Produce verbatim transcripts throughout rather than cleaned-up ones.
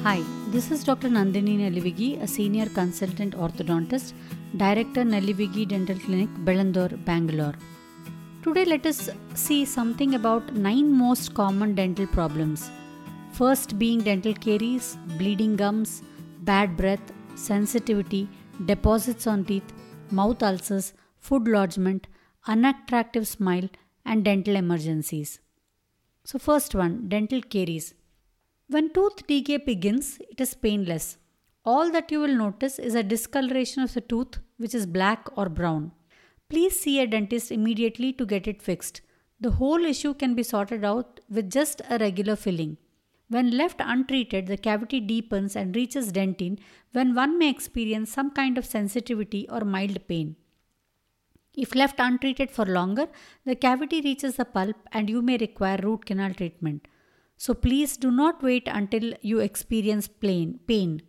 Hi, this is Doctor Nandini Nellivigi, a senior consultant orthodontist, Director Nellivigi Dental Clinic, Bellandur, Bangalore. Today let us see something about nine most common dental problems. First being dental caries, bleeding gums, bad breath, sensitivity, deposits on teeth, mouth ulcers, food lodgement, unattractive smile, and dental emergencies. So first one, dental caries. When tooth decay begins, it is painless. All that you will notice is a discoloration of the tooth which is black or brown. Please see a dentist immediately to get it fixed. The whole issue can be sorted out with just a regular filling. When left untreated, the cavity deepens and reaches dentine when one may experience some kind of sensitivity or mild pain. If left untreated for longer, the cavity reaches the pulp and you may require root canal treatment. So please do not wait until you experience plain pain.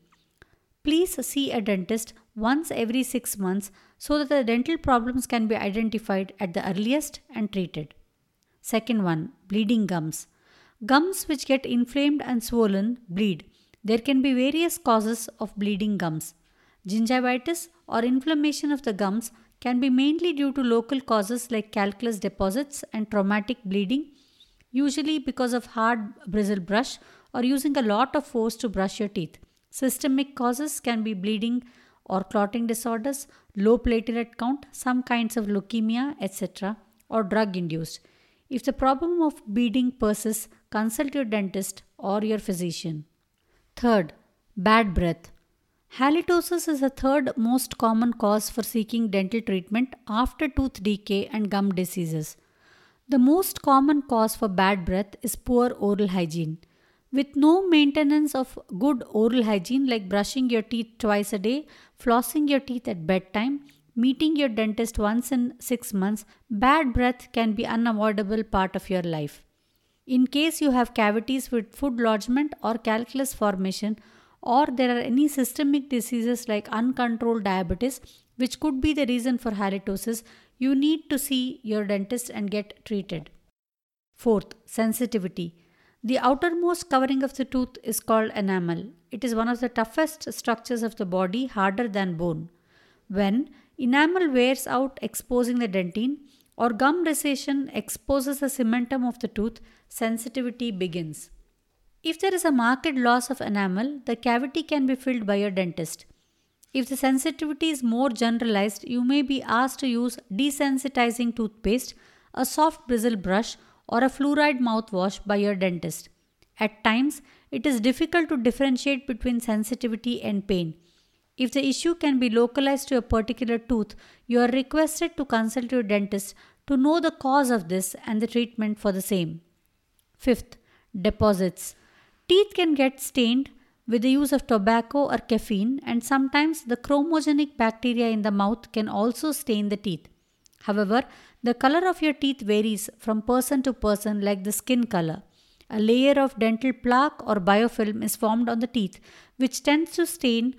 Please see a dentist once every six months so that the dental problems can be identified at the earliest and treated. Second one, bleeding gums. Gums which get inflamed and swollen bleed. There can be various causes of bleeding gums. Gingivitis or inflammation of the gums can be mainly due to local causes like calculus deposits and traumatic bleeding, usually because of hard bristle brush or using a lot of force to brush your teeth. Systemic causes can be bleeding or clotting disorders, low platelet count, some kinds of leukemia, et cetera, or drug induced. If the problem of bleeding persists, consult your dentist or your physician. Third, bad breath. Halitosis is the third most common cause for seeking dental treatment after tooth decay and gum diseases. The most common cause for bad breath is poor oral hygiene. With no maintenance of good oral hygiene like brushing your teeth twice a day, flossing your teeth at bedtime, meeting your dentist once in six months, bad breath can be an unavoidable part of your life. In case you have cavities with food lodgement or calculus formation, or there are any systemic diseases like uncontrolled diabetes, which could be the reason for halitosis, you need to see your dentist and get treated. Fourth, sensitivity. The outermost covering of the tooth is called enamel. It is one of the toughest structures of the body, harder than bone. When enamel wears out, exposing the dentine, or gum recession exposes the cementum of the tooth, sensitivity begins. If there is a marked loss of enamel, the cavity can be filled by your dentist. If the sensitivity is more generalized, you may be asked to use desensitizing toothpaste, a soft bristle brush, or a fluoride mouthwash by your dentist. At times, it is difficult to differentiate between sensitivity and pain. If the issue can be localized to a particular tooth, you are requested to consult your dentist to know the cause of this and the treatment for the same. Fifth, deposits. Teeth can get stained with the use of tobacco or caffeine, and sometimes the chromogenic bacteria in the mouth can also stain the teeth. However, the color of your teeth varies from person to person like the skin color. A layer of dental plaque or biofilm is formed on the teeth, which tends to stain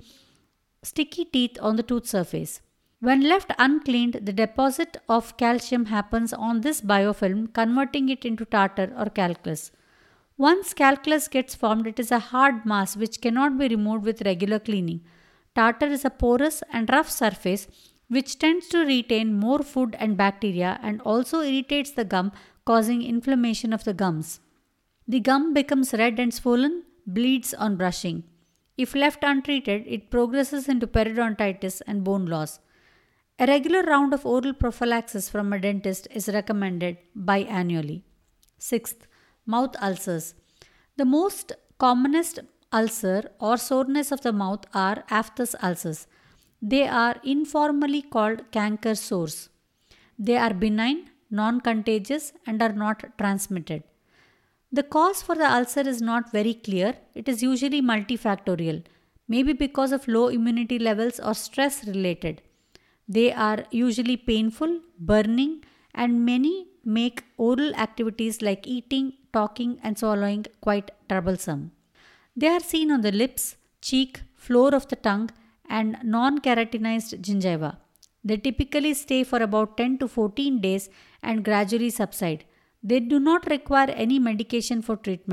sticky teeth on the tooth surface. When left uncleaned, the deposit of calcium happens on this biofilm, converting it into tartar or calculus. Once calculus gets formed, it is a hard mass which cannot be removed with regular cleaning. Tartar is a porous and rough surface which tends to retain more food and bacteria and also irritates the gum, causing inflammation of the gums. The gum becomes red and swollen, bleeds on brushing. If left untreated, it progresses into periodontitis and bone loss. A regular round of oral prophylaxis from a dentist is recommended biannually. Sixth, mouth ulcers. The most commonest ulcer or soreness of the mouth are aphthous ulcers. They are informally called canker sores. They are benign, non-contagious, and are not transmitted. The cause for the ulcer is not very clear. It is usually multifactorial, maybe because of low immunity levels or stress related. They are usually painful, burning, and many make oral activities like eating, talking, and swallowing quite troublesome. They are seen on the lips, cheek, floor of the tongue, and non-keratinized gingiva. They typically stay for about ten to fourteen days and gradually subside. They do not require any medication for treatment.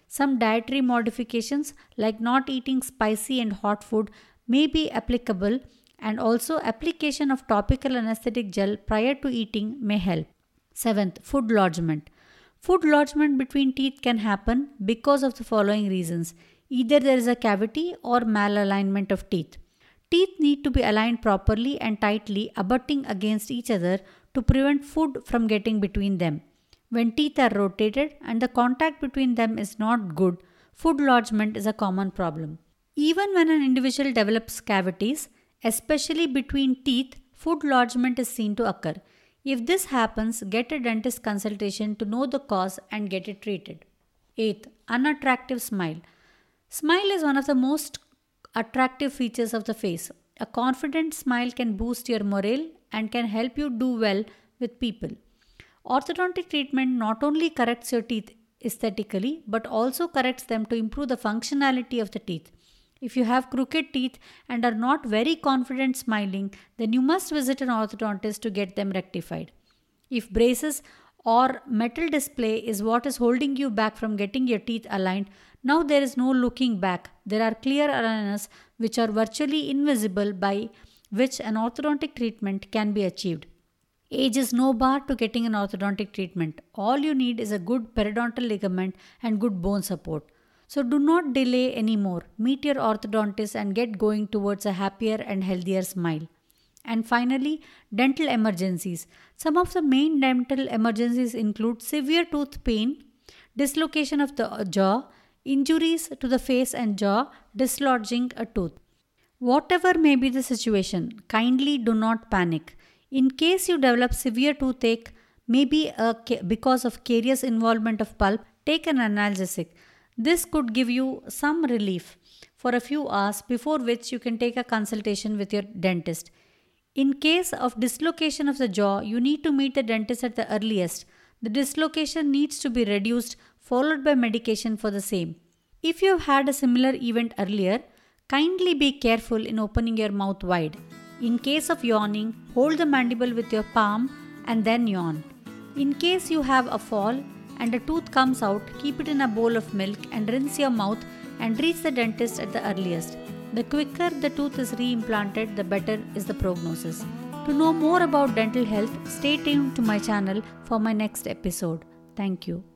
Some dietary modifications like not eating spicy and hot food may be applicable, and also application of topical anesthetic gel prior to eating may help. Seventh, food lodgement. Food lodgement between teeth can happen because of the following reasons. Either there is a cavity or malalignment of teeth. Teeth need to be aligned properly and tightly, abutting against each other to prevent food from getting between them. When teeth are rotated and the contact between them is not good, food lodgement is a common problem. Even when an individual develops cavities, especially between teeth, food lodgement is seen to occur. If this happens, get a dentist consultation to know the cause and get it treated. Eighth, unattractive smile. Smile is one of the most attractive features of the face. A confident smile can boost your morale and can help you do well with people. Orthodontic treatment not only corrects your teeth aesthetically but also corrects them to improve the functionality of the teeth. If you have crooked teeth and are not very confident smiling, then you must visit an orthodontist to get them rectified. If braces or metal display is what is holding you back from getting your teeth aligned, now there is no looking back. There are clear aligners which are virtually invisible, by which an orthodontic treatment can be achieved. Age is no bar to getting an orthodontic treatment. All you need is a good periodontal ligament and good bone support. So do not delay anymore. Meet your orthodontist and get going towards a happier and healthier smile. And finally, dental emergencies. Some of the main dental emergencies include severe tooth pain, dislocation of the jaw, injuries to the face and jaw, dislodging a tooth. Whatever may be the situation, kindly do not panic. In case you develop severe toothache, maybe a, because of carious involvement of pulp, take an analgesic. This could give you some relief for a few hours, before which you can take a consultation with your dentist. In case of dislocation of the jaw, you need to meet the dentist at the earliest. The dislocation needs to be reduced, followed by medication for the same. If you have had a similar event earlier, kindly be careful in opening your mouth wide. In case of yawning, hold the mandible with your palm and then yawn. In case you have a fall and a tooth comes out, keep it in a bowl of milk and rinse your mouth and reach the dentist at the earliest. The quicker the tooth is reimplanted, the better is the prognosis. To know more about dental health, stay tuned to my channel for my next episode. Thank you.